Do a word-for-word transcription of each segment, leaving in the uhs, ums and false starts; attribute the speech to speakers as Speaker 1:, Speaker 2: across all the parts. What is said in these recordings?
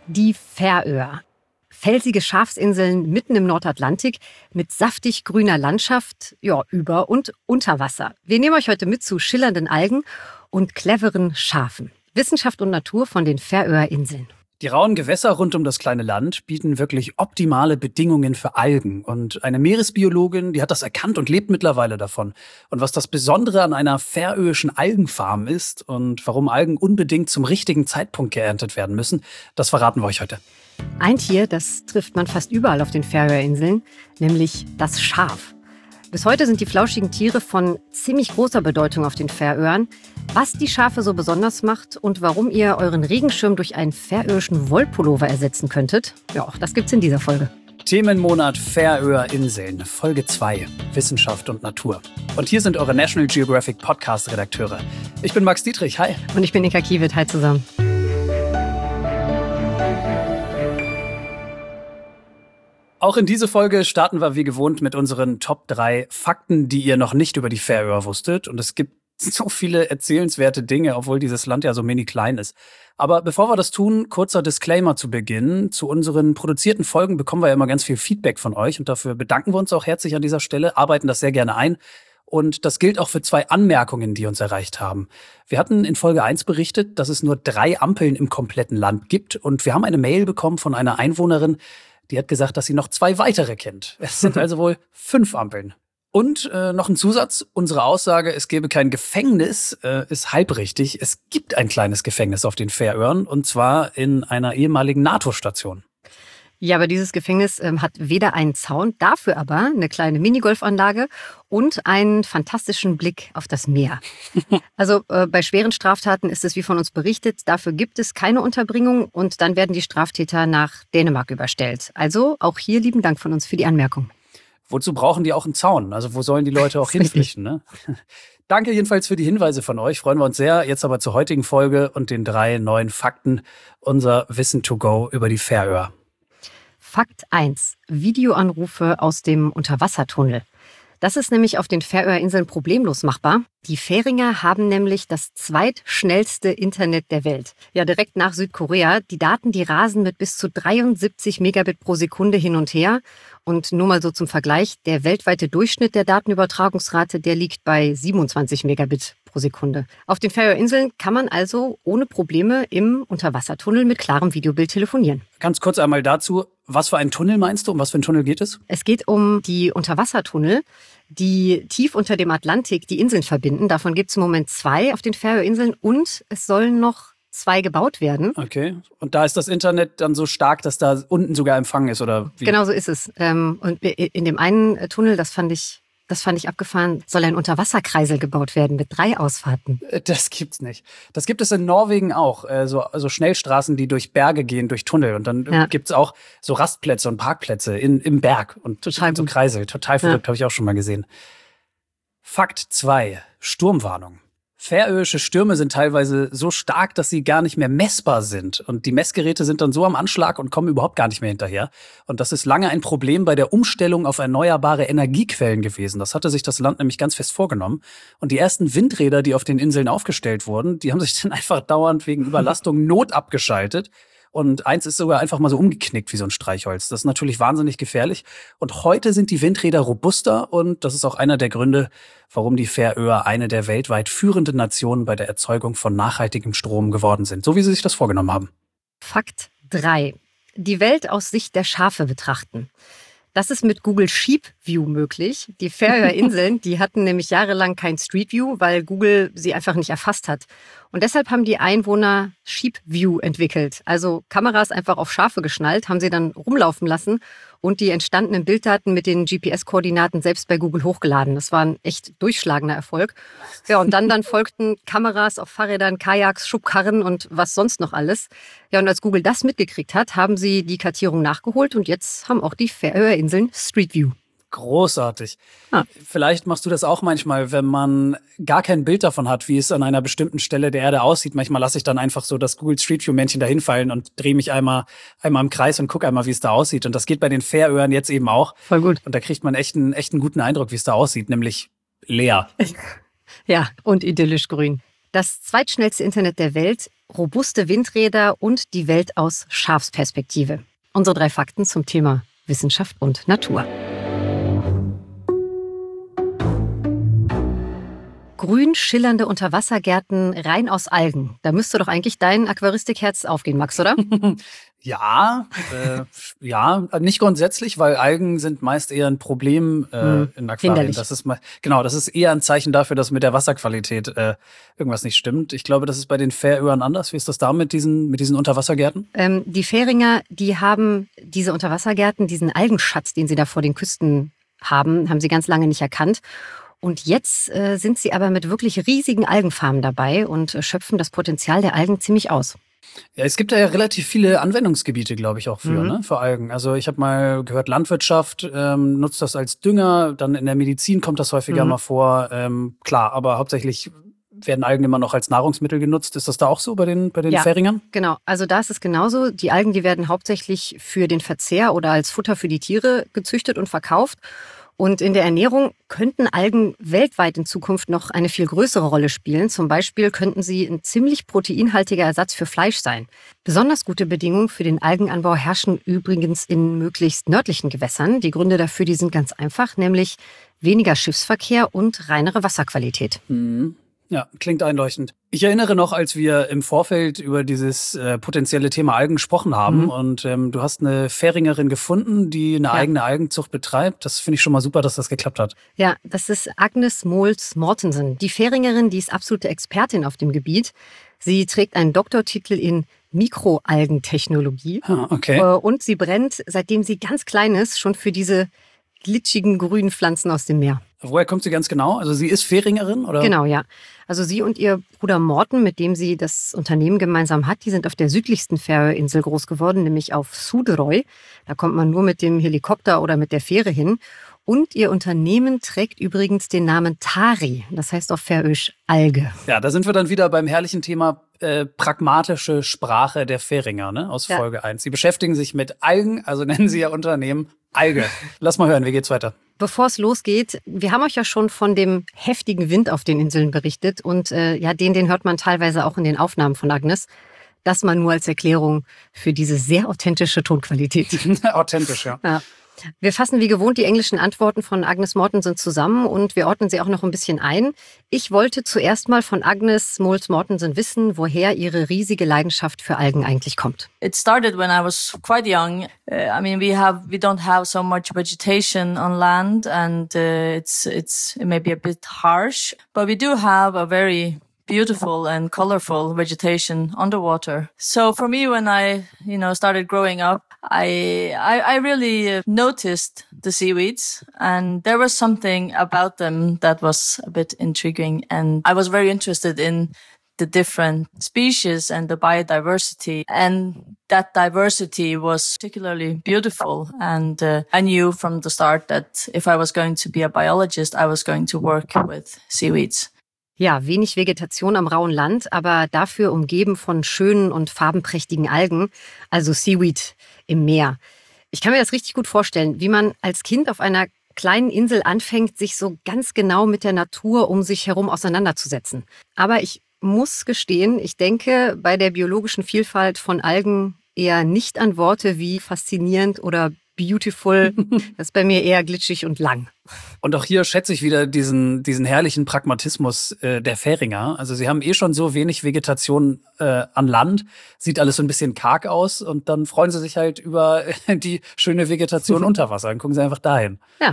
Speaker 1: Die Färöer. Felsige Schafsinseln mitten im Nordatlantik mit saftig grüner Landschaft, ja, über und unter Wasser. Wir nehmen euch heute mit zu schillernden Algen und cleveren Schafen. Wissenschaft und Natur von den Färöerinseln.
Speaker 2: Die rauen Gewässer rund um das kleine Land bieten wirklich optimale Bedingungen für Algen. Und eine Meeresbiologin, die hat das erkannt und lebt mittlerweile davon. Und was das Besondere an einer färöischen Algenfarm ist und warum Algen unbedingt zum richtigen Zeitpunkt geerntet werden müssen, das verraten wir euch heute.
Speaker 1: Ein Tier, das trifft man fast überall auf den Färöerinseln, nämlich das Schaf. Bis heute sind die flauschigen Tiere von ziemlich großer Bedeutung auf den Färöern. Was die Schafe so besonders macht und warum ihr euren Regenschirm durch einen färöischen Wollpullover ersetzen könntet, ja, auch das gibt's in dieser Folge.
Speaker 2: Themenmonat Färöerinseln, Folge zwei, Wissenschaft und Natur. Und hier sind eure National Geographic Podcast-Redakteure. Ich bin Max Dietrich, hi.
Speaker 1: Und ich bin Inka Kiewit, hi zusammen.
Speaker 2: Auch in diese Folge starten wir wie gewohnt mit unseren Top drei Fakten, die ihr noch nicht über die Färöer wusstet. Und es gibt so viele erzählenswerte Dinge, obwohl dieses Land ja so mini klein ist. Aber bevor wir das tun, kurzer Disclaimer zu Beginn. Zu unseren produzierten Folgen bekommen wir ja immer ganz viel Feedback von euch. Und dafür bedanken wir uns auch herzlich an dieser Stelle, arbeiten das sehr gerne ein. Und das gilt auch für zwei Anmerkungen, die uns erreicht haben. Wir hatten in Folge eins berichtet, dass es nur drei Ampeln im kompletten Land gibt. Und wir haben eine Mail bekommen von einer Einwohnerin, die hat gesagt, dass sie noch zwei weitere kennt. Es sind also wohl fünf Ampeln. Und äh, noch ein Zusatz, unsere Aussage, es gäbe kein Gefängnis, äh, ist halbrichtig. Es gibt ein kleines Gefängnis auf den Färöern, und zwar in einer ehemaligen NATO-Station.
Speaker 1: Ja, aber dieses Gefängnis ähm, hat weder einen Zaun, dafür aber eine kleine Minigolfanlage und einen fantastischen Blick auf das Meer. Also äh, bei schweren Straftaten ist es wie von uns berichtet, dafür gibt es keine Unterbringung und dann werden die Straftäter nach Dänemark überstellt. Also auch hier lieben Dank von uns für die Anmerkung.
Speaker 2: Wozu brauchen die auch einen Zaun? Also wo sollen die Leute auch hinflüchten, ne? Danke jedenfalls für die Hinweise von euch, freuen wir uns sehr. Jetzt aber zur heutigen Folge und den drei neuen Fakten, unser Wissen to go über die Färöer.
Speaker 1: Fakt eins. Videoanrufe aus dem Unterwassertunnel. Das ist nämlich auf den Färöerinseln problemlos machbar. Die Färinger haben nämlich das zweitschnellste Internet der Welt. Ja, direkt nach Südkorea. Die Daten, die rasen mit bis zu dreiundsiebzig Megabit pro Sekunde hin und her. Und nur mal so zum Vergleich, der weltweite Durchschnitt der Datenübertragungsrate, der liegt bei siebenundzwanzig Megabit pro Sekunde. Auf den Färöerinseln kann man also ohne Probleme im Unterwassertunnel mit klarem Videobild telefonieren.
Speaker 2: Ganz kurz einmal dazu, was für einen Tunnel meinst du? Um was für einen Tunnel geht es?
Speaker 1: Es geht um die Unterwassertunnel, die tief unter dem Atlantik die Inseln verbinden. Davon gibt es im Moment zwei auf den Färöerinseln und es sollen noch zwei gebaut werden.
Speaker 2: Okay. Und da ist das Internet dann so stark, dass da unten sogar Empfang ist, oder wie?
Speaker 1: Genau so ist es. Und in dem einen Tunnel, das fand ich, das fand ich abgefahren, soll ein Unterwasserkreisel gebaut werden mit drei Ausfahrten.
Speaker 2: Das gibt's nicht. Das gibt es in Norwegen auch. So also Schnellstraßen, die durch Berge gehen, durch Tunnel. Und dann ja. gibt's auch so Rastplätze und Parkplätze in, im Berg. Und
Speaker 1: total
Speaker 2: so Kreisel. Total verrückt, ja. Habe ich auch schon mal gesehen. Fakt zwei. Sturmwarnung. Färöische Stürme sind teilweise so stark, dass sie gar nicht mehr messbar sind. Und die Messgeräte sind dann so am Anschlag und kommen überhaupt gar nicht mehr hinterher. Und das ist lange ein Problem bei der Umstellung auf erneuerbare Energiequellen gewesen. Das hatte sich das Land nämlich ganz fest vorgenommen. Und die ersten Windräder, die auf den Inseln aufgestellt wurden, die haben sich dann einfach dauernd wegen Überlastung notabgeschaltet. Und eins ist sogar einfach mal so umgeknickt wie so ein Streichholz. Das ist natürlich wahnsinnig gefährlich. Und heute sind die Windräder robuster und das ist auch einer der Gründe, warum die Färöer eine der weltweit führenden Nationen bei der Erzeugung von nachhaltigem Strom geworden sind. So wie sie sich das vorgenommen haben.
Speaker 1: Fakt drei. Die Welt aus Sicht der Schafe betrachten. Das ist mit Google Sheep View möglich. Die Färöerinseln, die hatten nämlich jahrelang kein Street View, weil Google sie einfach nicht erfasst hat. Und deshalb haben die Einwohner Sheep View entwickelt. Also Kameras einfach auf Schafe geschnallt, haben sie dann rumlaufen lassen und die entstandenen Bilddaten mit den G P S-Koordinaten selbst bei Google hochgeladen. Das war ein echt durchschlagender Erfolg. Ja, und dann, dann folgten Kameras auf Fahrrädern, Kajaks, Schubkarren und was sonst noch alles. Ja, und als Google das mitgekriegt hat, haben sie die Kartierung nachgeholt und jetzt haben auch die Färöerinseln Street View.
Speaker 2: Großartig. Ah. Vielleicht machst du das auch manchmal, wenn man gar kein Bild davon hat, wie es an einer bestimmten Stelle der Erde aussieht. Manchmal lasse ich dann einfach so das Google Street View Männchen dahin fallen und drehe mich einmal, einmal im Kreis und gucke einmal, wie es da aussieht. Und das geht bei den Färöern jetzt eben auch.
Speaker 1: Voll gut.
Speaker 2: Und da kriegt man echt einen, echt einen guten Eindruck, wie es da aussieht, nämlich leer.
Speaker 1: Ja, und idyllisch grün. Das zweitschnellste Internet der Welt robuste Windräder und die Welt aus Schafsperspektive. Unsere drei Fakten zum Thema Wissenschaft und Natur. Grün schillernde Unterwassergärten rein aus Algen. Da müsste doch eigentlich dein Aquaristikherz aufgehen, Max, oder?
Speaker 2: Ja, äh, ja, nicht grundsätzlich, weil Algen sind meist eher ein Problem äh, hm, in Aquarien.
Speaker 1: Hinderlich.
Speaker 2: Das ist mal, genau, das ist eher ein Zeichen dafür, dass mit der Wasserqualität äh, irgendwas nicht stimmt. Ich glaube, das ist bei den Färöern anders. Wie ist das da mit diesen, mit diesen Unterwassergärten?
Speaker 1: Ähm, die Färinger, die haben diese Unterwassergärten, diesen Algenschatz, den sie da vor den Küsten haben, haben sie ganz lange nicht erkannt. Und jetzt äh, sind sie aber mit wirklich riesigen Algenfarmen dabei und äh, schöpfen das Potenzial der Algen ziemlich aus.
Speaker 2: Ja, es gibt da ja relativ viele Anwendungsgebiete, glaube ich, auch für,
Speaker 1: Mhm.
Speaker 2: ne, für Algen. Also ich habe mal gehört, Landwirtschaft ähm, nutzt das als Dünger, dann in der Medizin kommt das häufiger
Speaker 1: Mhm.
Speaker 2: mal vor. Ähm, klar, aber hauptsächlich werden Algen immer noch als Nahrungsmittel genutzt. Ist das da auch so bei den, bei den
Speaker 1: Ja.
Speaker 2: Färingern?
Speaker 1: Genau, also da ist es genauso. Die Algen, die werden hauptsächlich für den Verzehr oder als Futter für die Tiere gezüchtet und verkauft. Und in der Ernährung könnten Algen weltweit in Zukunft noch eine viel größere Rolle spielen. Zum Beispiel könnten sie ein ziemlich proteinhaltiger Ersatz für Fleisch sein. Besonders gute Bedingungen für den Algenanbau herrschen übrigens in möglichst nördlichen Gewässern. Die Gründe dafür, die sind ganz einfach, nämlich weniger Schiffsverkehr und reinere Wasserqualität.
Speaker 2: Mhm. Ja, klingt einleuchtend. Ich erinnere noch, als wir im Vorfeld über dieses äh, potenzielle Thema Algen gesprochen haben,
Speaker 1: Mhm.
Speaker 2: und ähm, du hast eine Färingerin gefunden, die eine
Speaker 1: Ja.
Speaker 2: eigene Algenzucht betreibt. Das finde ich schon mal super, dass das geklappt hat.
Speaker 1: Ja, das ist Agnes Mols Mortensen. Die Färingerin, die ist absolute Expertin auf dem Gebiet. Sie trägt einen Doktortitel in Mikroalgentechnologie.
Speaker 2: Ah, okay.
Speaker 1: Äh, Und sie brennt, seitdem sie ganz klein ist, schon für diese glitschigen grünen Pflanzen aus dem Meer.
Speaker 2: Woher kommt sie ganz genau? Also sie ist Färingerin, oder?
Speaker 1: Genau, ja. Also sie und ihr Bruder Morten, mit dem sie das Unternehmen gemeinsam hat, die sind auf der südlichsten Färöerinsel groß geworden, nämlich auf Suðuroy. Da kommt man nur mit dem Helikopter oder mit der Fähre hin. Und ihr Unternehmen trägt übrigens den Namen Tari. Das heißt auf Färöisch Alge.
Speaker 2: Ja, da sind wir dann wieder beim herrlichen Thema äh, pragmatische Sprache der Färinger, ne, aus
Speaker 1: Ja.
Speaker 2: Folge eins. Sie beschäftigen sich mit Algen, also nennen sie ihr Unternehmen Alge. Lass mal hören, wie geht's weiter?
Speaker 1: Bevor es losgeht, wir haben euch ja schon von dem heftigen Wind auf den Inseln berichtet. Und äh, ja, den, den hört man teilweise auch in den Aufnahmen von Agnes. Das mal nur als Erklärung für diese sehr authentische Tonqualität.
Speaker 2: Authentisch, ja.
Speaker 1: Ja. Wir fassen wie gewohnt die englischen Antworten von Agnes Mortensen zusammen und wir ordnen sie auch noch ein bisschen ein. Ich wollte zuerst mal von Agnes Mols Mortensen wissen, woher ihre riesige Leidenschaft für Algen eigentlich kommt.
Speaker 3: It started when I was quite young. Uh, I mean, we have we don't have so much vegetation on land, and uh, it's it's it may be a bit harsh, but we do have a very beautiful and colorful vegetation underwater. So for me, when I, you know, started growing up, I, I, I really uh, noticed the seaweeds, and there was something about them that was a bit intriguing. And I was very interested in the different species and the biodiversity. And that diversity was particularly beautiful. And uh, I knew from the start that if I was going to be a biologist, I was going to work with seaweeds.
Speaker 1: Ja, wenig Vegetation am rauen Land, aber dafür umgeben von schönen und farbenprächtigen Algen, also Seaweed im Meer. Ich kann mir das richtig gut vorstellen, wie man als Kind auf einer kleinen Insel anfängt, sich so ganz genau mit der Natur um sich herum auseinanderzusetzen. Aber ich muss gestehen, ich denke bei der biologischen Vielfalt von Algen eher nicht an Worte wie faszinierend oder beautiful. Das ist bei mir eher glitschig und lang.
Speaker 2: Und auch hier schätze ich wieder diesen, diesen herrlichen Pragmatismus äh, der Färinger. Also sie haben eh schon so wenig Vegetation äh, an Land, sieht alles so ein bisschen karg aus und dann freuen sie sich halt über die schöne Vegetation unter Wasser. Dann gucken sie einfach dahin.
Speaker 1: Ja.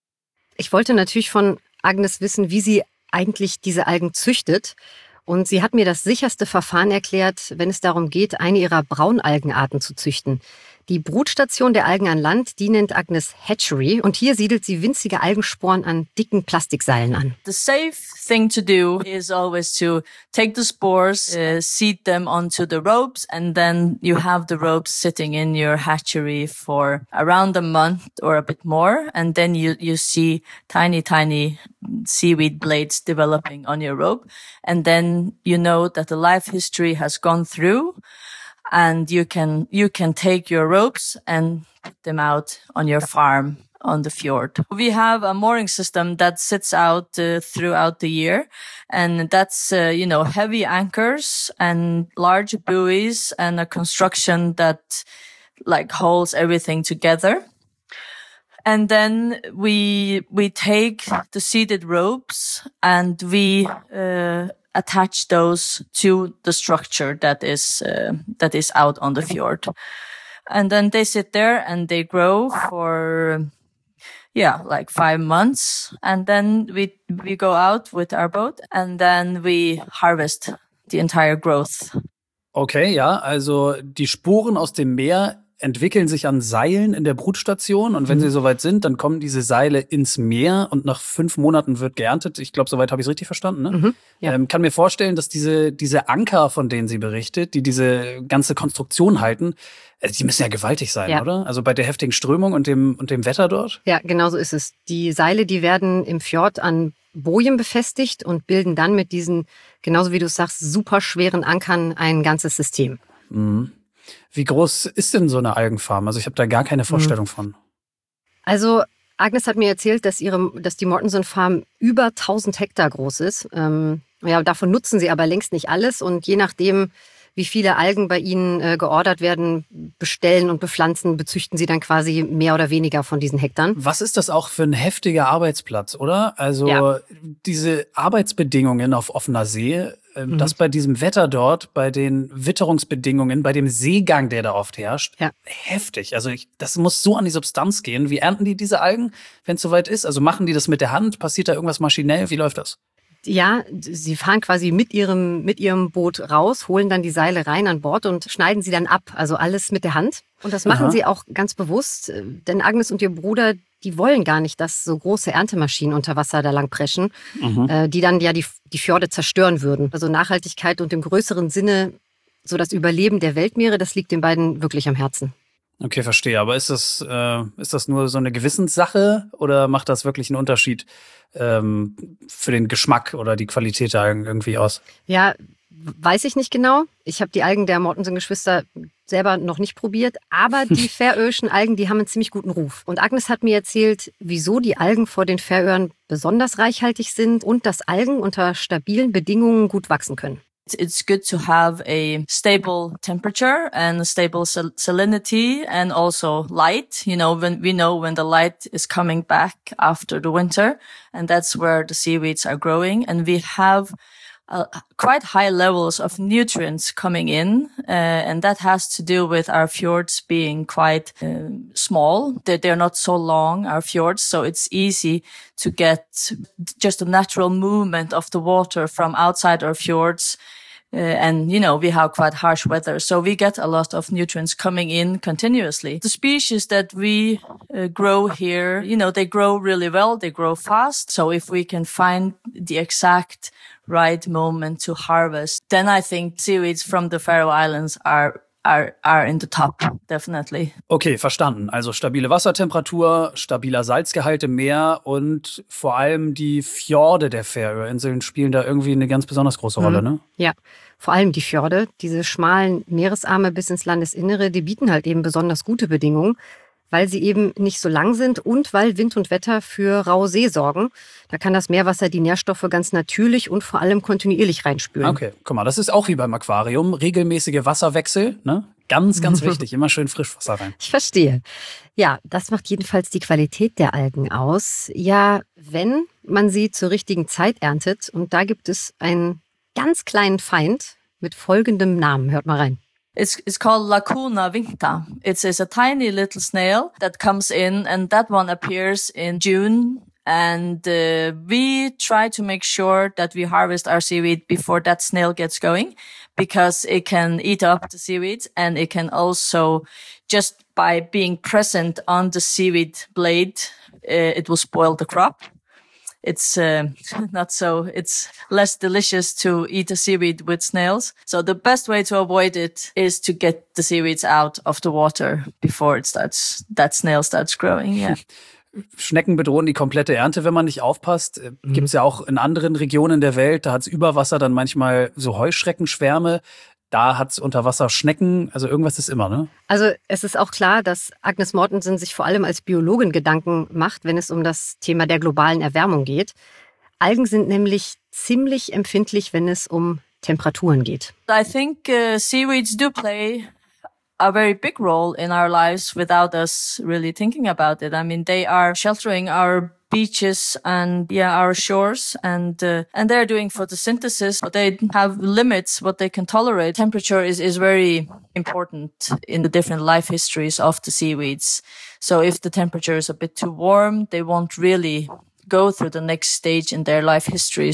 Speaker 1: Ich wollte natürlich von Agnes wissen, wie sie eigentlich diese Algen züchtet. Und sie hat mir das sicherste Verfahren erklärt, wenn es darum geht, eine ihrer Braunalgenarten zu züchten. Die Brutstation der Algen an Land, die nennt Agnes Hatchery. Und hier siedelt sie winzige Algensporen an dicken Plastikseilen an.
Speaker 3: The safe thing to do is always to take the spores, uh, seed them onto the ropes, and then you have the ropes sitting in your hatchery for around a month or a bit more. And then you, you see tiny, tiny seaweed blades developing on your rope. And then you know that the life history has gone through. And you can, you can take your ropes and put them out on your farm on the fjord. We have a mooring system that sits out uh, throughout the year, and that's, uh, you know, heavy anchors and large buoys and a construction that like holds everything together. And then we, we take the seated ropes and we, uh, attach those to the structure that is, uh, that is out on the fjord. And then they sit there and they grow for, yeah, like five months. And then we, we go out with our boat and then we harvest the entire growth.
Speaker 2: Okay, ja, also die Sporen aus dem Meer entwickeln sich an Seilen in der Brutstation und wenn mhm. sie soweit sind, dann kommen diese Seile ins Meer und nach fünf Monaten wird geerntet. Ich glaube, soweit habe ich es richtig verstanden. Ne? Mhm, ja. ähm, kann mir vorstellen, dass diese diese Anker, von denen sie berichtet, die diese ganze Konstruktion halten, äh, die müssen ja gewaltig sein, ja. oder? Also bei der heftigen Strömung und dem und dem Wetter dort?
Speaker 1: Ja, genau so ist es. Die Seile, die werden im Fjord an Bojen befestigt und bilden dann mit diesen, genauso wie du sagst, super schweren Ankern ein ganzes System.
Speaker 2: Mhm. Wie groß ist denn so eine Algenfarm? Also ich habe da gar keine Vorstellung mhm. von.
Speaker 1: Also Agnes hat mir erzählt, dass ihre, dass die Mortenson Farm über tausend Hektar groß ist. Ähm, ja, davon nutzen sie aber längst nicht alles. Und je nachdem, wie viele Algen bei ihnen äh, geordert werden, bestellen und bepflanzen, bezüchten sie dann quasi mehr oder weniger von diesen Hektar.
Speaker 2: Was ist das auch für ein heftiger Arbeitsplatz, oder? Also ja. diese Arbeitsbedingungen auf offener See, äh, mhm. das bei diesem Wetter dort, bei den Witterungsbedingungen, bei dem Seegang, der da oft herrscht, ja. heftig. Also ich, das muss so an die Substanz gehen. Wie ernten die diese Algen, wenn es soweit ist? Also machen die das mit der Hand? Passiert da irgendwas maschinell? Wie läuft das?
Speaker 1: Ja, sie fahren quasi mit ihrem, mit ihrem Boot raus, holen dann die Seile rein an Bord und schneiden sie dann ab. Also alles mit der Hand. Und das machen Aha. sie auch ganz bewusst, denn Agnes und ihr Bruder, die wollen gar nicht, dass so große Erntemaschinen unter Wasser da lang preschen, mhm. die dann ja die, die Fjorde zerstören würden. Also Nachhaltigkeit und im größeren Sinne so das Überleben der Weltmeere, das liegt den beiden wirklich am Herzen.
Speaker 2: Okay, verstehe. Aber ist das, äh, ist das nur so eine Gewissenssache oder macht das wirklich einen Unterschied ähm, für den Geschmack oder die Qualität der Algen irgendwie aus?
Speaker 1: Ja, weiß ich nicht genau. Ich habe die Algen der Mortenson-Geschwister selber noch nicht probiert. Aber die färöischen Algen, die haben einen ziemlich guten Ruf. Und Agnes hat mir erzählt, wieso die Algen vor den Färöern besonders reichhaltig sind und dass Algen unter stabilen Bedingungen gut wachsen können.
Speaker 3: It's good to have a stable temperature and a stable sal- salinity and also light. You know, when we know when the light is coming back after the winter, and that's where the seaweeds are growing. And we have uh, quite high levels of nutrients coming in, uh, and that has to do with our fjords being quite uh, small. They're, they're not so long, our fjords, so it's easy to get just a natural movement of the water from outside our fjords. Uh, and, you know, we have quite harsh weather, so we get a lot of nutrients coming in continuously. The species that we uh, grow here, you know, they grow really well, they grow fast. So if we can find the exact right moment to harvest, then I think seaweeds from the Faroe Islands are Are, are in the top, definitely.
Speaker 2: Okay, verstanden. Also stabile Wassertemperatur, stabiler Salzgehalt im Meer und vor allem die Fjorde der Färöerinseln spielen da irgendwie eine ganz besonders große Rolle, mhm. ne?
Speaker 1: Ja, vor allem die Fjorde, diese schmalen Meeresarme bis ins Landesinnere, die bieten halt eben besonders gute Bedingungen, weil sie eben nicht so lang sind und weil Wind und Wetter für raue See sorgen. Da kann das Meerwasser die Nährstoffe ganz natürlich und vor allem kontinuierlich reinspülen.
Speaker 2: Okay, guck mal, das ist auch wie beim Aquarium. Regelmäßige Wasserwechsel, ne? Ganz, ganz wichtig. Immer schön Frischwasser rein.
Speaker 1: Ich verstehe. Ja, das macht jedenfalls die Qualität der Algen aus. Ja, wenn man sie zur richtigen Zeit erntet. Und da gibt es einen ganz kleinen Feind mit folgendem Namen. Hört mal rein.
Speaker 3: It's, it's called Lacuna vincta. It's, it's a tiny little snail that comes in, and that one appears in June. And uh, we try to make sure that we harvest our seaweed before that snail gets going, because it can eat up the seaweed, and it can also, just by being present on the seaweed blade, uh, it will spoil the crop. It's uh, not so, it's less delicious to eat a seaweed with snails. So the best way to avoid it is to get the seaweeds out of the water before it starts, that snail starts growing, yeah.
Speaker 2: Schnecken bedrohen die komplette Ernte, wenn man nicht aufpasst. Mhm. Gibt's ja auch in anderen Regionen der Welt, da hat's über Wasser dann manchmal so Heuschreckenschwärme. da hat's unter Wasser Schnecken, also irgendwas ist immer, ne?
Speaker 1: Also es ist auch klar, dass Agnes Mortensen sich vor allem als Biologin Gedanken macht, wenn es um das Thema der globalen Erwärmung geht. Algen sind nämlich ziemlich empfindlich, wenn es um Temperaturen geht.
Speaker 3: I think uh, seaweeds do play a very big role in our lives without us really thinking about it. I mean, they are sheltering our beaches and yeah, our shores, and uh, and they're doing photosynthesis, but they have limits what they can tolerate. Temperature is is very important in the different life histories of the seaweeds. So if the temperature is a bit too warm, they won't really go through the next stage in their life history.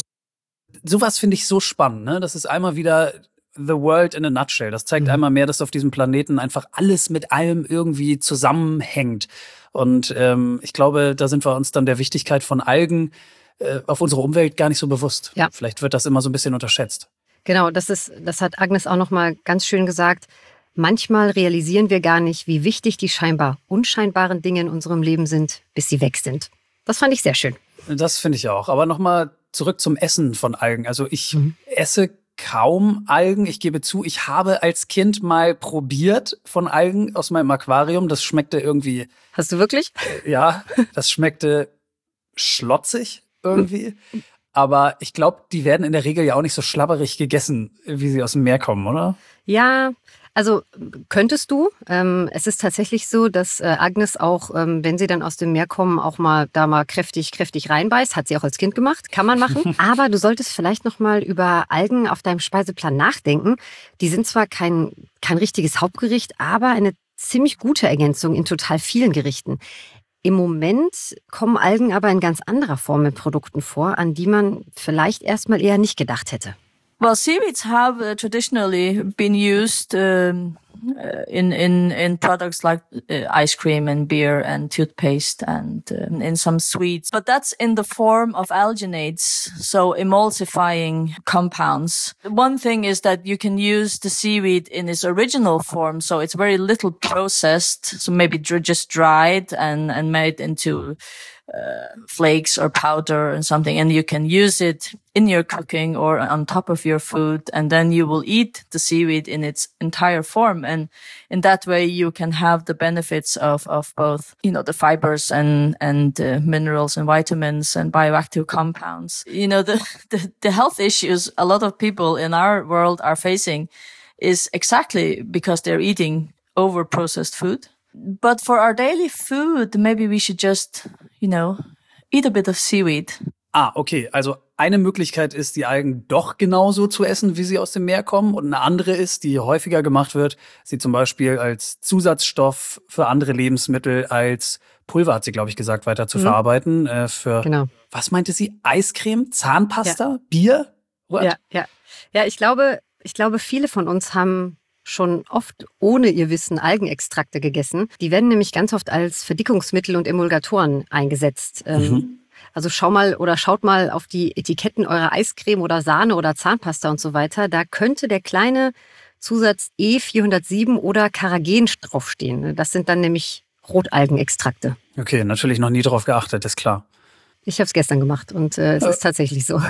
Speaker 2: Sowas finde ich so spannend, ne? Das ist einmal wieder the world in a nutshell. Das zeigt mhm. einmal mehr, dass auf diesem Planeten einfach alles mit allem irgendwie zusammenhängt. Und ähm, ich glaube, da sind wir uns dann der Wichtigkeit von Algen äh, auf unsere Umwelt gar nicht so bewusst.
Speaker 1: Ja.
Speaker 2: Vielleicht wird das immer so ein bisschen unterschätzt.
Speaker 1: Genau, das ist, das hat Agnes auch noch mal ganz schön gesagt. Manchmal realisieren wir gar nicht, wie wichtig die scheinbar unscheinbaren Dinge in unserem Leben sind, bis sie weg sind. Das fand ich sehr schön.
Speaker 2: Das finde ich auch. Aber noch mal zurück zum Essen von Algen. Also ich mhm. esse kaum Algen. Ich gebe zu, ich habe als Kind mal probiert von Algen aus meinem Aquarium. Das schmeckte irgendwie...
Speaker 1: Hast du wirklich?
Speaker 2: Ja, das schmeckte schlotzig irgendwie. Aber ich glaube, die werden in der Regel ja auch nicht so schlabberig gegessen, wie sie aus dem Meer kommen, oder?
Speaker 1: Ja, also könntest du. Ähm, es ist tatsächlich so, dass äh, Agnes auch, ähm, wenn sie dann aus dem Meer kommen, auch mal da mal kräftig, kräftig reinbeißt. Hat sie auch als Kind gemacht. Kann man machen. Aber du solltest vielleicht noch mal über Algen auf deinem Speiseplan nachdenken. Die sind zwar kein, kein richtiges Hauptgericht, aber eine ziemlich gute Ergänzung in total vielen Gerichten. Im Moment kommen Algen aber in ganz anderer Form in Produkten vor, an die man vielleicht erstmal eher nicht gedacht hätte.
Speaker 3: Well, seaweeds have uh, traditionally been used um, uh, in in in products like uh, ice cream and beer and toothpaste and um, in some sweets. But that's in the form of alginates, so emulsifying compounds. One thing is that you can use the seaweed in its original form, so it's very little processed, so maybe dr- just dried and and made into Uh, flakes or powder and something, and you can use it in your cooking or on top of your food, and then you will eat the seaweed in its entire form, and in that way you can have the benefits of of both, you know, the fibers and and uh, minerals and vitamins and bioactive compounds. You know, the, the the health issues a lot of people in our world are facing is exactly because they're eating over processed food. But for our daily food, maybe we should just, you know, eat a bit of seaweed.
Speaker 2: Ah, okay. Also eine Möglichkeit ist, die Algen doch genauso zu essen, wie sie aus dem Meer kommen. Und eine andere ist, die häufiger gemacht wird, sie zum Beispiel als Zusatzstoff für andere Lebensmittel, als Pulver, hat sie, glaube ich, gesagt, weiter zu mhm. verarbeiten. Äh, für,
Speaker 1: genau.
Speaker 2: Was meinte sie? Eiscreme, Zahnpasta, ja. Bier? What?
Speaker 1: Ja, ja. Ja, ich glaube, ich glaube, viele von uns haben schon oft ohne ihr Wissen Algenextrakte gegessen. Die werden nämlich ganz oft als Verdickungsmittel und Emulgatoren eingesetzt. Mhm. Also schau mal oder schaut mal auf die Etiketten eurer Eiscreme oder Sahne oder Zahnpasta und so weiter. Da könnte der kleine Zusatz E vierhundertsieben oder Carrageen draufstehen. Das sind dann nämlich Rotalgenextrakte.
Speaker 2: Okay, natürlich noch nie drauf geachtet, ist klar.
Speaker 1: Ich habe es gestern gemacht und äh, es äh. ist tatsächlich so.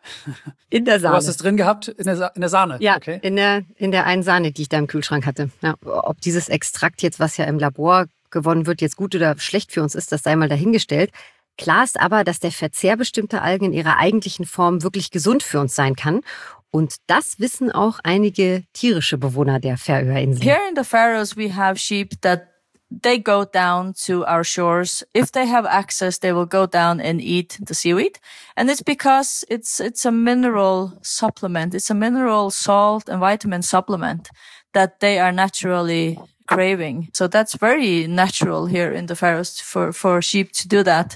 Speaker 1: In der Sahne.
Speaker 2: Du hast es drin gehabt? In der, Sa- in der Sahne?
Speaker 1: Ja,
Speaker 2: okay.
Speaker 1: in der, in der einen Sahne, die ich da im Kühlschrank hatte. Ja, ob dieses Extrakt jetzt, was ja im Labor gewonnen wird, jetzt gut oder schlecht für uns ist, das sei mal dahingestellt. Klar ist aber, dass der Verzehr bestimmter Algen in ihrer eigentlichen Form wirklich gesund für uns sein kann. Und das wissen auch einige tierische Bewohner der Färöerinseln.
Speaker 3: Here in the Faroes we have sheep that they go down to our shores. If they have access, they will go down and eat the seaweed. And it's because it's it's a mineral supplement. It's a mineral salt and vitamin supplement that they are naturally craving. So that's very natural here in the Faroes for, for sheep to do that.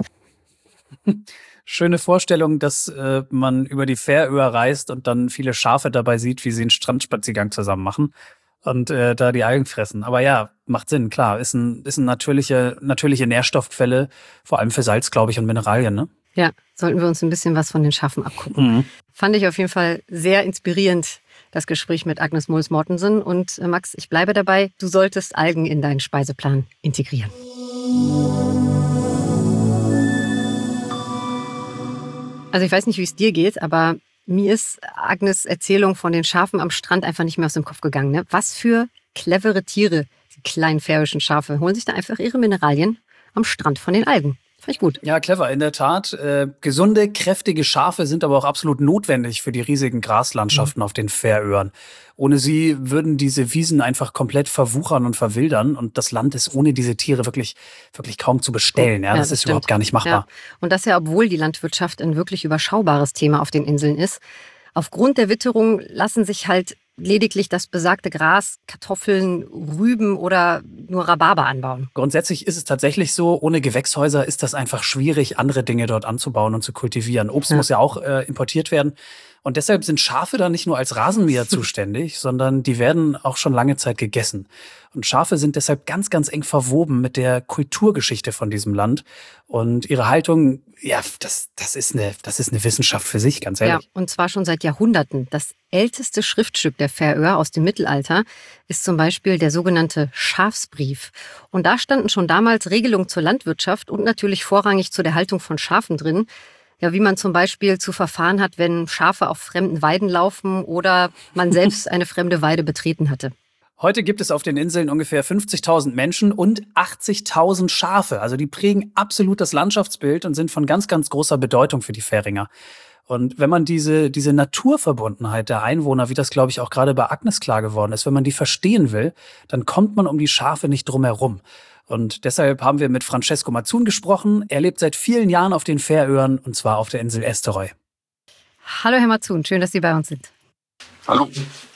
Speaker 2: Schöne Vorstellung, dass äh, man über die Färöer reist und dann viele Schafe dabei sieht, wie sie einen Strandspaziergang zusammen machen. Und äh, da die Algen fressen. Aber ja, macht Sinn, klar. Ist ein, ist eine natürliche, natürliche Nährstoffquelle, vor allem für Salz, glaube ich, und Mineralien, ne?
Speaker 1: Ja, sollten wir uns ein bisschen was von den Schafen abgucken. Mhm. Fand ich auf jeden Fall sehr inspirierend, das Gespräch mit Agnes Mols-Mortensen. Und äh, Max, ich bleibe dabei, du solltest Algen in deinen Speiseplan integrieren. Also ich weiß nicht, wie es dir geht, aber Mir ist Agnes' Erzählung von den Schafen am Strand einfach nicht mehr aus dem Kopf gegangen. Ne? Was für clevere Tiere, die kleinen färöischen Schafe, holen sich da einfach ihre Mineralien am Strand von den Algen. Fand ich gut.
Speaker 2: Ja, clever, in der Tat. Äh, gesunde, kräftige Schafe sind aber auch absolut notwendig für die riesigen Graslandschaften mhm. auf den Färöern. Ohne sie würden diese Wiesen einfach komplett verwuchern und verwildern. Und das Land ist ohne diese Tiere wirklich, wirklich kaum zu bestellen. Ja,
Speaker 1: ja
Speaker 2: das,
Speaker 1: das
Speaker 2: ist
Speaker 1: stimmt.
Speaker 2: überhaupt gar nicht machbar.
Speaker 1: Ja. Und das ja, obwohl die Landwirtschaft ein wirklich überschaubares Thema auf den Inseln ist. Aufgrund der Witterung lassen sich halt lediglich das besagte Gras, Kartoffeln, Rüben oder nur Rhabarber anbauen.
Speaker 2: Grundsätzlich ist es tatsächlich so, ohne Gewächshäuser ist das einfach schwierig, andere Dinge dort anzubauen und zu kultivieren. Obst ja. muss ja auch äh, importiert werden. Und deshalb sind Schafe da nicht nur als Rasenmäher zuständig, sondern die werden auch schon lange Zeit gegessen. Und Schafe sind deshalb ganz, ganz eng verwoben mit der Kulturgeschichte von diesem Land. Und ihre Haltung, ja, das, das, ist eine, das ist eine Wissenschaft für sich, ganz ehrlich.
Speaker 1: Ja, und zwar schon seit Jahrhunderten. Das älteste Schriftstück der Färöer aus dem Mittelalter ist zum Beispiel der sogenannte Schafsbrief. Und da standen schon damals Regelungen zur Landwirtschaft und natürlich vorrangig zu der Haltung von Schafen drin. Ja, wie man zum Beispiel zu verfahren hat, wenn Schafe auf fremden Weiden laufen oder man selbst eine fremde Weide betreten hatte.
Speaker 2: Heute gibt es auf den Inseln ungefähr fünfzigtausend Menschen und achtzigtausend Schafe. Also die prägen absolut das Landschaftsbild und sind von ganz, ganz großer Bedeutung für die Färinger. Und wenn man diese, diese Naturverbundenheit der Einwohner, wie das, glaube ich, auch gerade bei Agnes klar geworden ist, wenn man die verstehen will, dann kommt man um die Schafe nicht drum herum. Und deshalb haben wir mit Francesco Mazzun gesprochen. Er lebt seit vielen Jahren auf den Färöern, und zwar auf der Insel Eysturoy.
Speaker 1: Hallo Herr Mazzun, schön, dass Sie bei uns sind.
Speaker 4: Hallo.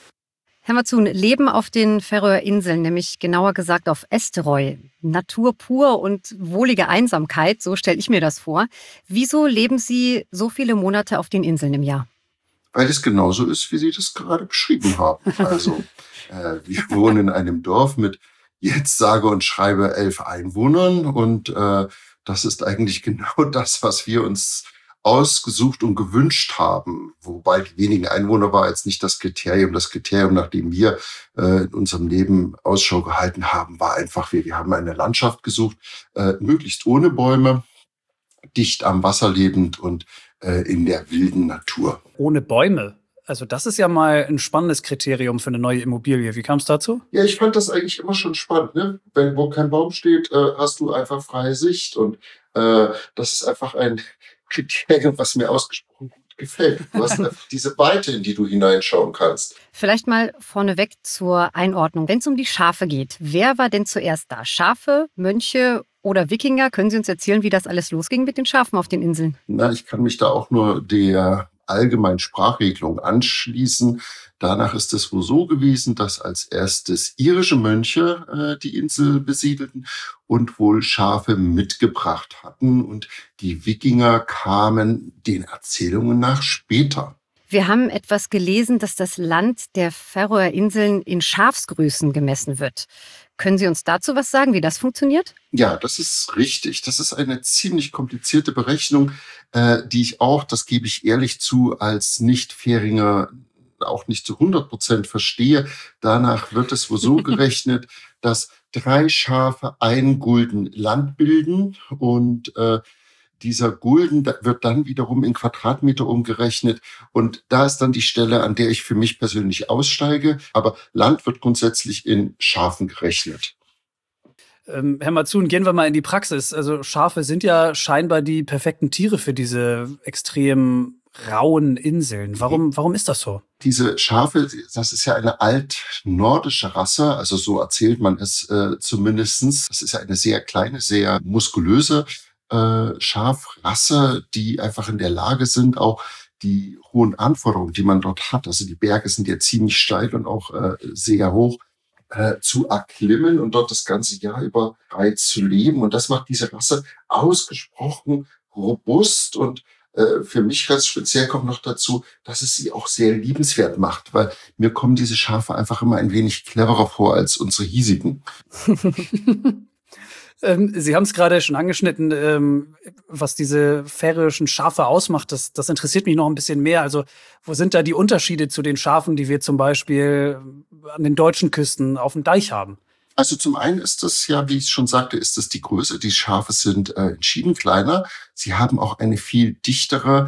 Speaker 1: Herr Mazzun, Leben auf den Färöerinseln, nämlich genauer gesagt auf Eysturoy. Natur pur und wohlige Einsamkeit, so stelle ich mir das vor. Wieso leben Sie so viele Monate auf den Inseln im Jahr?
Speaker 4: Weil es genauso ist, wie Sie das gerade beschrieben haben. Also äh, wir wohnen in einem Dorf mit jetzt sage und schreibe elf Einwohnern und äh, das ist eigentlich genau das, was wir uns ausgesucht und gewünscht haben. Wobei die wenigen Einwohner war jetzt nicht das Kriterium. Das Kriterium, nach dem wir äh, in unserem Leben Ausschau gehalten haben, war einfach, wir, wir haben eine Landschaft gesucht, äh, möglichst ohne Bäume, dicht am Wasser lebend und äh, in der wilden Natur.
Speaker 2: Ohne Bäume? Also das ist ja mal ein spannendes Kriterium für eine neue Immobilie. Wie kam es dazu?
Speaker 4: Ja, ich fand das eigentlich immer schon spannend. Ne? Wenn wo kein Baum steht, äh, hast du einfach freie Sicht. Und äh, das ist einfach ein Kriterium, was mir ausgesprochen gut gefällt. Du hast einfach diese Weite, in die du hineinschauen kannst.
Speaker 1: Vielleicht mal vorneweg zur Einordnung. Wenn es um die Schafe geht, wer war denn zuerst da? Schafe, Mönche oder Wikinger? Können Sie uns erzählen, wie das alles losging mit den Schafen auf den Inseln?
Speaker 4: Na, ich kann mich da auch nur der allgemeinen Sprachregelung anschließen. Danach ist es wohl so gewesen, dass als erstes irische Mönche äh, die Insel besiedelten und wohl Schafe mitgebracht hatten. Und die Wikinger kamen den Erzählungen nach später.
Speaker 1: Wir haben etwas gelesen, dass das Land der Färöerinseln in Schafsgrößen gemessen wird. Können Sie uns dazu was sagen, wie das funktioniert?
Speaker 4: Ja, das ist richtig. Das ist eine ziemlich komplizierte Berechnung, äh, die ich auch, das gebe ich ehrlich zu, als Nicht-Färinger auch nicht zu hundert Prozent verstehe. Danach wird es wohl so gerechnet, dass drei Schafe ein Gulden Land bilden und äh, dieser Gulden wird dann wiederum in Quadratmeter umgerechnet. Und da ist dann die Stelle, an der ich für mich persönlich aussteige. Aber Land wird grundsätzlich in Schafen gerechnet.
Speaker 2: Ähm, Herr Mazzun, gehen wir mal in die Praxis. Also Schafe sind ja scheinbar die perfekten Tiere für diese extrem rauen Inseln. Warum, warum ist das so?
Speaker 4: Diese Schafe, das ist ja eine altnordische Rasse. Also so erzählt man es äh, zumindestens. Das ist ja eine sehr kleine, sehr muskulöse Äh, Schafrasse, die einfach in der Lage sind, auch die hohen Anforderungen, die man dort hat, also die Berge sind ja ziemlich steil und auch äh, sehr hoch, äh, zu erklimmen und dort das ganze Jahr über frei zu leben. Und das macht diese Rasse ausgesprochen robust und äh, für mich ganz speziell kommt noch dazu, dass es sie auch sehr liebenswert macht, weil mir kommen diese Schafe einfach immer ein wenig cleverer vor als unsere hiesigen.
Speaker 2: Ähm, Sie haben es gerade schon angeschnitten, ähm, was diese färöischen Schafe ausmacht. Das, das interessiert mich noch ein bisschen mehr. Also wo sind da die Unterschiede zu den Schafen, die wir zum Beispiel an den deutschen Küsten auf dem Deich haben?
Speaker 4: Also zum einen ist das ja, wie ich schon sagte, ist das die Größe. Die Schafe sind äh, entschieden kleiner. Sie haben auch eine viel dichtere,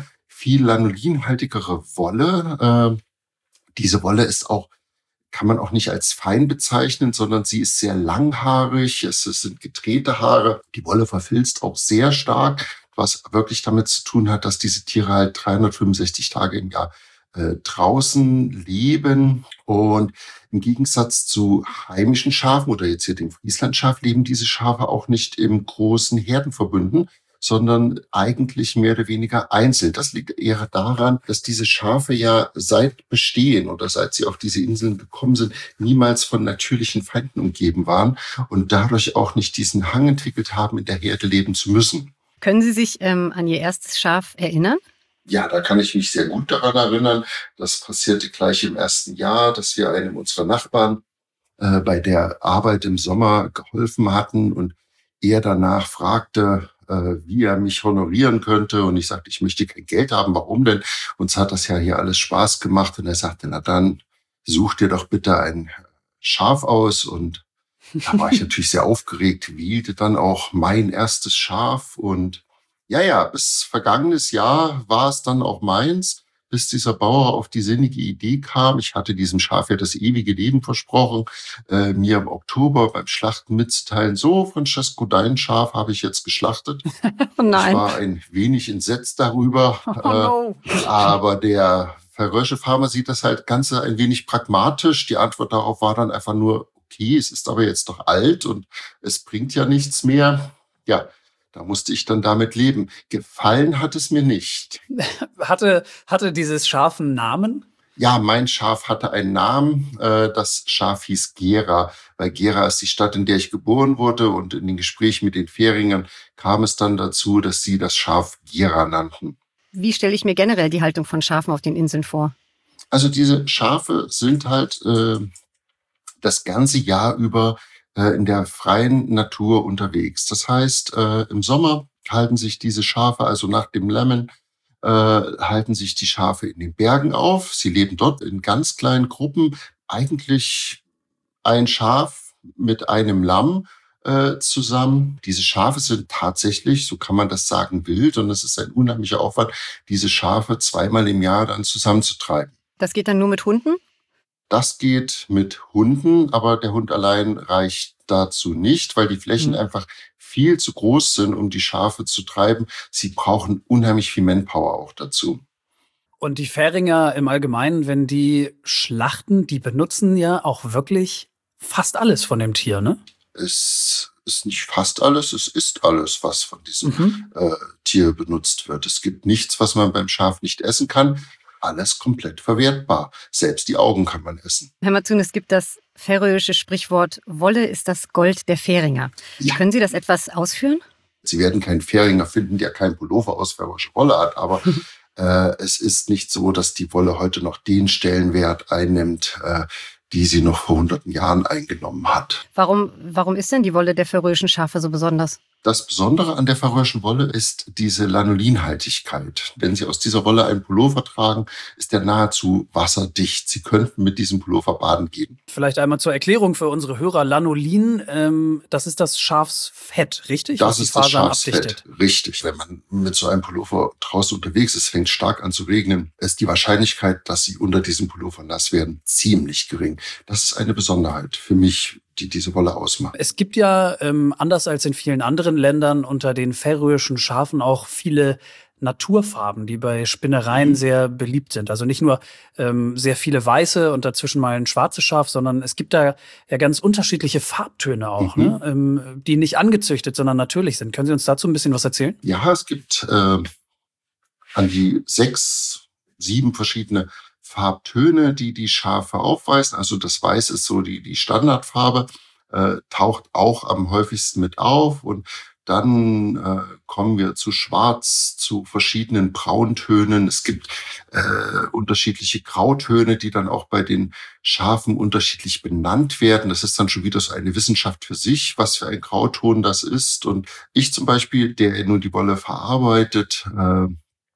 Speaker 4: viel lanolinhaltigere Wolle. Äh, diese Wolle ist auch, kann man auch nicht als fein bezeichnen, sondern sie ist sehr langhaarig. Es, es sind gedrehte Haare. Die Wolle verfilzt auch sehr stark, was wirklich damit zu tun hat, dass diese Tiere halt dreihundertfünfundsechzig Tage im Jahr äh, draußen leben. Und im Gegensatz zu heimischen Schafen oder jetzt hier dem Frieslandschaf leben diese Schafe auch nicht im großen Herdenverbünden, sondern eigentlich mehr oder weniger einzeln. Das liegt eher daran, dass diese Schafe ja seit Bestehen oder seit sie auf diese Inseln gekommen sind, niemals von natürlichen Feinden umgeben waren und dadurch auch nicht diesen Hang entwickelt haben, in der Herde leben zu müssen.
Speaker 1: Können Sie sich ähm, an Ihr erstes Schaf erinnern?
Speaker 4: Ja, da kann ich mich sehr gut daran erinnern. Das passierte gleich im ersten Jahr, dass wir einem unserer Nachbarn äh, bei der Arbeit im Sommer geholfen hatten und er danach fragte, wie er mich honorieren könnte. Und ich sagte, ich möchte kein Geld haben. Warum denn? Uns hat das ja hier alles Spaß gemacht. Und er sagte, na dann, such dir doch bitte ein Schaf aus. Und da war ich natürlich sehr aufgeregt, wählte dann auch mein erstes Schaf. Und ja, ja, bis vergangenes Jahr war es dann auch meins, bis dieser Bauer auf die sinnige Idee kam. Ich hatte diesem Schaf ja das ewige Leben versprochen, äh, mir im Oktober beim Schlachten mitzuteilen, so, Francesco, dein Schaf habe ich jetzt geschlachtet.
Speaker 1: Oh nein.
Speaker 4: Ich war ein wenig entsetzt darüber,
Speaker 1: Oh no.
Speaker 4: äh, aber der färöische Farmer sieht das halt Ganze ein wenig pragmatisch. Die Antwort darauf war dann einfach nur, okay, es ist aber jetzt doch alt und es bringt ja nichts mehr. Ja, da musste ich dann damit leben. Gefallen hat es mir nicht.
Speaker 2: Hatte, hatte dieses Schaf einen Namen?
Speaker 4: Ja, mein Schaf hatte einen Namen. Das Schaf hieß Gera, weil Gera ist die Stadt, in der ich geboren wurde. Und in den Gesprächen mit den Färingern kam es dann dazu, dass sie das Schaf Gera nannten.
Speaker 1: Wie stelle ich mir generell die Haltung von Schafen auf den Inseln vor?
Speaker 4: Also diese Schafe sind halt äh, das ganze Jahr über in der freien Natur unterwegs. Das heißt, äh, im Sommer halten sich diese Schafe, also nach dem Lämmen, äh, halten sich die Schafe in den Bergen auf. Sie leben dort in ganz kleinen Gruppen, eigentlich ein Schaf mit einem Lamm äh, zusammen. Diese Schafe sind tatsächlich, so kann man das sagen, wild und es ist ein unheimlicher Aufwand, diese Schafe zweimal im Jahr dann zusammenzutreiben.
Speaker 1: Das geht dann nur mit Hunden?
Speaker 4: Das geht mit Hunden, aber der Hund allein reicht dazu nicht, weil die Flächen mhm. einfach viel zu groß sind, um die Schafe zu treiben. Sie brauchen unheimlich viel Manpower auch dazu.
Speaker 2: Und die Färinger im Allgemeinen, wenn die schlachten, die benutzen ja auch wirklich fast alles von dem Tier, ne?
Speaker 4: Es ist nicht fast alles, es ist alles, was von diesem mhm. äh, Tier benutzt wird. Es gibt nichts, was man beim Schaf nicht essen kann. Alles komplett verwertbar. Selbst die Augen kann man essen.
Speaker 1: Herr Matzun, es gibt das färöische Sprichwort, Wolle ist das Gold der Färinger. Ja. Können Sie das etwas ausführen?
Speaker 4: Sie werden keinen Färinger finden, der kein Pullover aus färöischer Wolle hat, aber äh, es ist nicht so, dass die Wolle heute noch den Stellenwert einnimmt, äh, die sie noch vor hunderten Jahren eingenommen hat.
Speaker 1: Warum, warum ist denn die Wolle der färöischen Schafe so besonders?
Speaker 4: Das Besondere an der färöischen Wolle ist diese Lanolinhaltigkeit. Wenn Sie aus dieser Wolle einen Pullover tragen, ist der nahezu wasserdicht. Sie könnten mit diesem Pullover baden gehen.
Speaker 2: Vielleicht einmal zur Erklärung für unsere Hörer. Lanolin, ähm, das ist das Schafsfett, richtig?
Speaker 4: Das ist das Schafsfett, richtig. Wenn man mit so einem Pullover draußen unterwegs ist, fängt stark an zu regnen, ist die Wahrscheinlichkeit, dass Sie unter diesem Pullover nass werden, ziemlich gering. Das ist eine Besonderheit für mich, die diese Wolle ausmacht.
Speaker 2: Es gibt ja, ähm, anders als in vielen anderen Ländern, unter den färöischen Schafen auch viele Naturfarben, die bei Spinnereien mhm. sehr beliebt sind. Also nicht nur ähm, sehr viele weiße und dazwischen mal ein schwarzes Schaf, sondern es gibt da ja ganz unterschiedliche Farbtöne auch, mhm. ne? ähm, die nicht angezüchtet, sondern natürlich sind. Können Sie uns dazu ein bisschen was erzählen?
Speaker 4: Ja, es gibt äh, an die sechs, sieben verschiedene Farbtöne, die die Schafe aufweisen. Also das Weiß ist so die, die Standardfarbe, äh, taucht auch am häufigsten mit auf. Und dann äh, kommen wir zu Schwarz, zu verschiedenen Brauntönen. Es gibt äh, unterschiedliche Grautöne, die dann auch bei den Schafen unterschiedlich benannt werden. Das ist dann schon wieder so eine Wissenschaft für sich, was für ein Grauton das ist. Und ich zum Beispiel, der nun die Wolle verarbeitet, äh,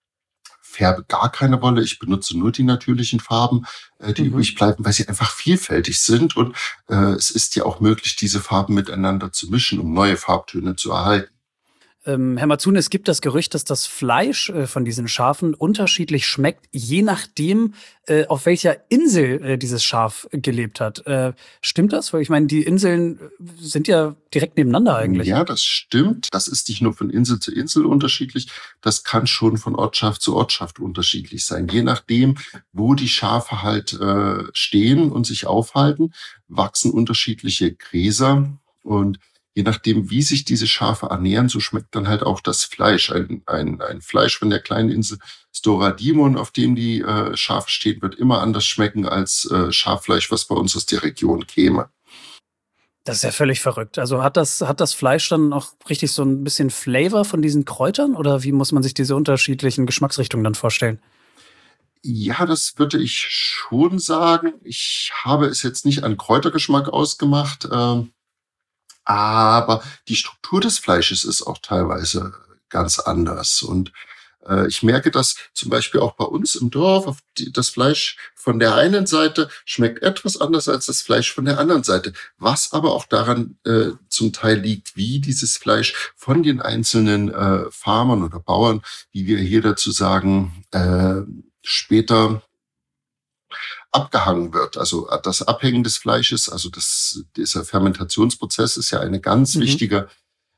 Speaker 4: färbe gar keine Wolle. Ich benutze nur die natürlichen Farben, äh, die mhm. übrig bleiben, weil sie einfach vielfältig sind. Und äh, es ist ja auch möglich, diese Farben miteinander zu mischen, um neue Farbtöne zu erhalten.
Speaker 2: Ähm, Herr Mazun, es gibt das Gerücht, dass das Fleisch äh, von diesen Schafen unterschiedlich schmeckt, je nachdem, äh, auf welcher Insel äh, dieses Schaf gelebt hat. Äh, stimmt das? Weil ich meine, die Inseln sind ja direkt nebeneinander eigentlich.
Speaker 4: Ja, das stimmt. Das ist nicht nur von Insel zu Insel unterschiedlich. Das kann schon von Ortschaft zu Ortschaft unterschiedlich sein. Je nachdem, wo die Schafe halt äh, stehen und sich aufhalten, wachsen unterschiedliche Gräser. Und je nachdem, wie sich diese Schafe ernähren, so schmeckt dann halt auch das Fleisch. Ein, ein, ein Fleisch von der kleinen Insel Storadimon, auf dem die äh, Schafe stehen, wird immer anders schmecken als äh, Schaffleisch, was bei uns aus der Region käme.
Speaker 2: Das ist ja völlig verrückt. Also hat das, hat das Fleisch dann auch richtig so ein bisschen Flavor von diesen Kräutern? Oder wie muss man sich diese unterschiedlichen Geschmacksrichtungen dann vorstellen?
Speaker 4: Ja, das würde ich schon sagen. Ich habe es jetzt nicht an Kräutergeschmack ausgemacht. Ähm, Aber die Struktur des Fleisches ist auch teilweise ganz anders. Und äh, ich merke das zum Beispiel auch bei uns im Dorf. Auf die, das Fleisch von der einen Seite schmeckt etwas anders als das Fleisch von der anderen Seite. Was aber auch daran äh, zum Teil liegt, wie dieses Fleisch von den einzelnen äh, Farmern oder Bauern, wie wir hier dazu sagen, äh, später abgehangen wird. Also das Abhängen des Fleisches, also das, dieser Fermentationsprozess ist ja eine ganz mhm. wichtige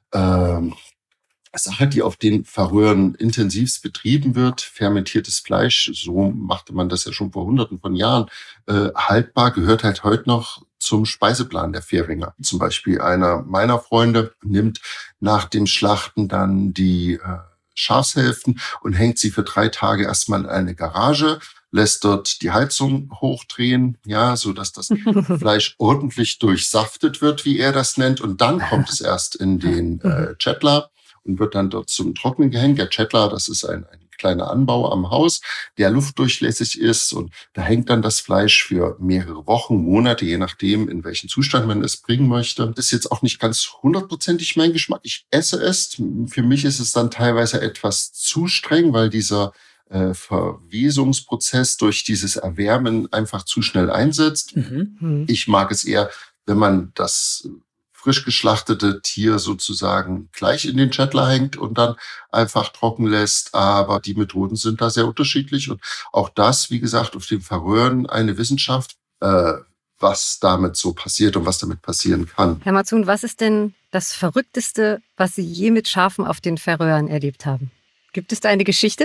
Speaker 4: ähm, Sache, die auf den Färöern intensivst betrieben wird. Fermentiertes Fleisch, so machte man das ja schon vor hunderten von Jahren, äh, haltbar, gehört halt heute noch zum Speiseplan der Färinger. Zum Beispiel einer meiner Freunde nimmt nach dem Schlachten dann die äh, Schafshälften und hängt sie für drei Tage erstmal in eine Garage, lässt dort die Heizung hochdrehen, ja, so dass das Fleisch ordentlich durchsaftet wird, wie er das nennt. Und dann kommt es erst in den äh, Chetla und wird dann dort zum Trocknen gehängt. Der Chetla, das ist ein, ein kleiner Anbau am Haus, der luftdurchlässig ist. Und da hängt dann das Fleisch für mehrere Wochen, Monate, je nachdem, in welchen Zustand man es bringen möchte. Das ist jetzt auch nicht ganz hundertprozentig mein Geschmack. Ich esse es. Für mich ist es dann teilweise etwas zu streng, weil dieser Äh, Verwesungsprozess durch dieses Erwärmen einfach zu schnell einsetzt. Mhm. Ich mag es eher, wenn man das frisch geschlachtete Tier sozusagen gleich in den Chetla hängt und dann einfach trocken lässt. Aber die Methoden sind da sehr unterschiedlich. Und auch das, wie gesagt, auf den Färöern eine Wissenschaft, äh, was damit so passiert und was damit passieren kann.
Speaker 1: Herr Mazun, was ist denn das Verrückteste, was Sie je mit Schafen auf den Färöern erlebt haben? Gibt es da eine Geschichte?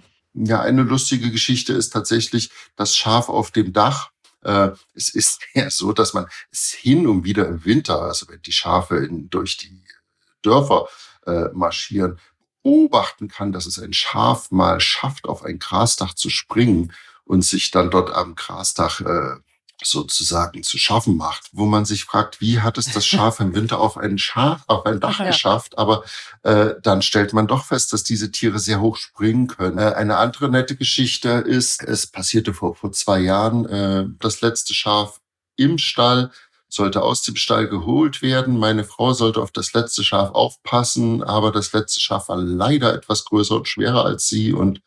Speaker 4: Ja, eine lustige Geschichte ist tatsächlich das Schaf auf dem Dach. Äh, es ist ja so, dass man es hin und wieder im Winter, also wenn die Schafe in, durch die Dörfer äh, marschieren, beobachten kann, dass es ein Schaf mal schafft, auf ein Grasdach zu springen und sich dann dort am Grasdach äh, sozusagen zu schaffen macht, wo man sich fragt, wie hat es das Schaf im Winter auf ein Schaf, auf ein Dach ja. geschafft, aber äh, dann stellt man doch fest, dass diese Tiere sehr hoch springen können. Äh, eine andere nette Geschichte ist, es passierte vor vor zwei Jahren, äh, das letzte Schaf im Stall sollte aus dem Stall geholt werden. Meine Frau sollte auf das letzte Schaf aufpassen, aber das letzte Schaf war leider etwas größer und schwerer als sie und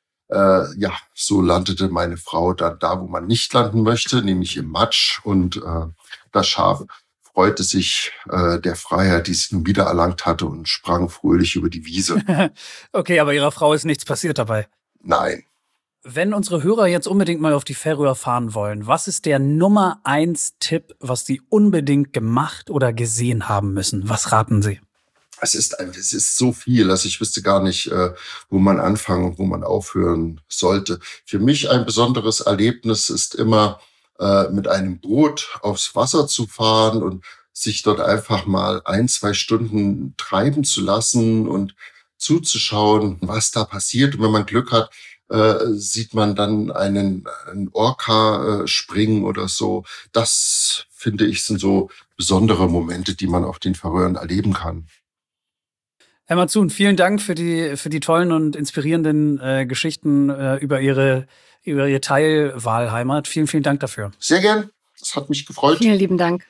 Speaker 4: Äh, ja, so landete meine Frau dann da, wo man nicht landen möchte, nämlich im Matsch. Und äh, das Schaf freute sich äh, der Freiheit, die sie nun wieder erlangt hatte und sprang fröhlich über die Wiese.
Speaker 2: Okay, aber Ihrer Frau ist nichts passiert dabei?
Speaker 4: Nein.
Speaker 2: Wenn unsere Hörer jetzt unbedingt mal auf die Färöer fahren wollen, was ist der Nummer eins Tipp, was sie unbedingt gemacht oder gesehen haben müssen? Was raten Sie?
Speaker 4: Es ist, es ist so viel, also ich wüsste gar nicht, äh, wo man anfangen und wo man aufhören sollte. Für mich ein besonderes Erlebnis ist immer, äh, mit einem Boot aufs Wasser zu fahren und sich dort einfach mal ein, zwei Stunden treiben zu lassen und zuzuschauen, was da passiert. Und wenn man Glück hat, äh, sieht man dann einen, einen Orca äh, springen oder so. Das, finde ich, sind so besondere Momente, die man auf den Färöern erleben kann.
Speaker 2: Herr Mazun, vielen Dank für die, für die tollen und inspirierenden äh, Geschichten äh, über Ihre, über Ihre Teilwahlheimat. Vielen, vielen Dank dafür.
Speaker 4: Sehr gern. Das hat mich gefreut.
Speaker 1: Vielen lieben Dank.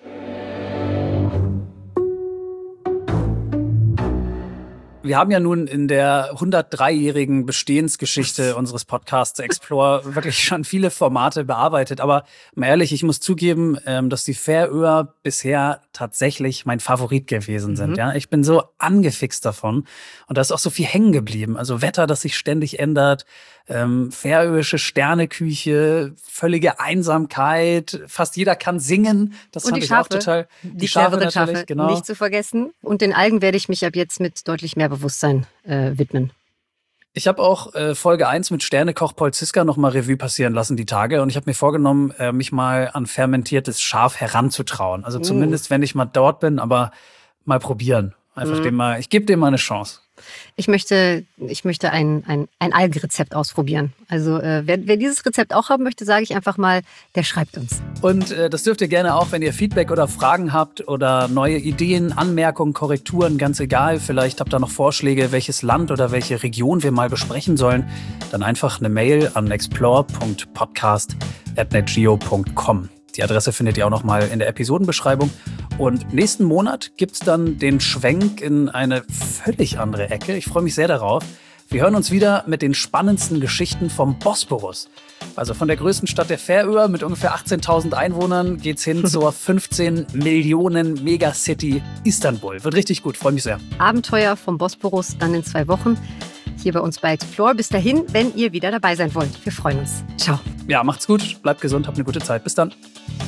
Speaker 2: Wir haben ja nun in der hundertdreijährigen Bestehensgeschichte unseres Podcasts Explore wirklich schon viele Formate bearbeitet. Aber mal ehrlich, ich muss zugeben, dass die Färöer bisher tatsächlich mein Favorit gewesen sind. Mhm. Ja, ich bin so angefixt davon. Und da ist auch so viel hängen geblieben. Also Wetter, das sich ständig ändert. Ähm, färöische Sterneküche, völlige Einsamkeit, fast jeder kann singen. Das
Speaker 1: und
Speaker 2: fand
Speaker 1: die
Speaker 2: ich
Speaker 1: Schafe,
Speaker 2: auch total.
Speaker 1: Die, die Schafe natürlich, genau. Nicht zu vergessen. Und den Algen werde ich mich ab jetzt mit deutlich mehr Bewusstsein äh, widmen.
Speaker 2: Ich habe auch äh, Folge eins mit Sternekoch Paul Ziska noch mal Revue passieren lassen, die Tage. Und ich habe mir vorgenommen, äh, mich mal an fermentiertes Schaf heranzutrauen. Also zumindest, uh. wenn ich mal dort bin, aber mal probieren. Einfach mhm. dem mal, ich gebe dem mal eine Chance.
Speaker 1: Ich möchte, ich möchte ein, ein, ein Algenrezept ausprobieren. Also äh, wer, wer dieses Rezept auch haben möchte, sage ich einfach mal, der schreibt uns.
Speaker 2: Und äh, das dürft ihr gerne auch, wenn ihr Feedback oder Fragen habt oder neue Ideen, Anmerkungen, Korrekturen, ganz egal. Vielleicht habt ihr noch Vorschläge, welches Land oder welche Region wir mal besprechen sollen. Dann einfach eine Mail an explore punkt podcast at netgeo punkt com. Die Adresse findet ihr auch noch mal in der Episodenbeschreibung. Und nächsten Monat gibt's dann den Schwenk in eine völlig andere Ecke. Ich freue mich sehr darauf. Wir hören uns wieder mit den spannendsten Geschichten vom Bosporus. Also von der größten Stadt der Färöer mit ungefähr achtzehntausend Einwohnern geht's hin zur fünfzehn Millionen Megacity Istanbul. Wird richtig gut, freue mich sehr.
Speaker 1: Abenteuer vom Bosporus dann in zwei Wochen. Hier bei uns bei Explore. Bis dahin, wenn ihr wieder dabei sein wollt. Wir freuen uns. Ciao.
Speaker 2: Ja, macht's gut, bleibt gesund, habt eine gute Zeit. Bis dann.